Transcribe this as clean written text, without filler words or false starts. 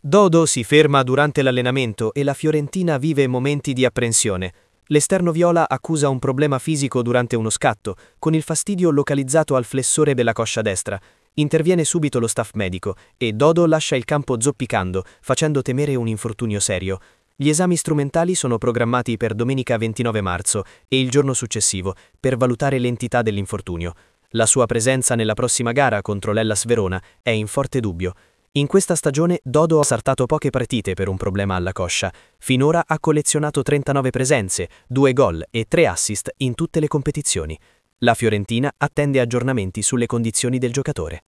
Dodo si ferma durante l'allenamento e la Fiorentina vive momenti di apprensione. L'esterno viola accusa un problema fisico durante uno scatto, con il fastidio localizzato al flessore della coscia destra. Interviene subito lo staff medico e Dodo lascia il campo zoppicando, facendo temere un infortunio serio. Gli esami strumentali sono programmati per domenica 29 marzo e il giorno successivo, per valutare l'entità dell'infortunio. La sua presenza nella prossima gara contro l'Hellas Verona è in forte dubbio. In questa stagione Dodo ha saltato poche partite per un problema alla coscia. Finora ha collezionato 39 presenze, 2 gol e 3 assist in tutte le competizioni. La Fiorentina attende aggiornamenti sulle condizioni del giocatore.